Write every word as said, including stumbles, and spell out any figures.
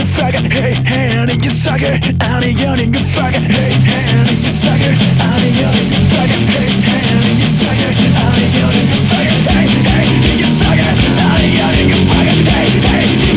aningen faggot. Hey, hey, aningen sucker. Aning, aningen faggot. Hey, hey, aningen sucker. Aning, aningen faggot. Hey, hey, aningen sucker. Aning, aningen faggot. Hey, hey, aningen sucker. Aning, aningen faggot. Hey, hey.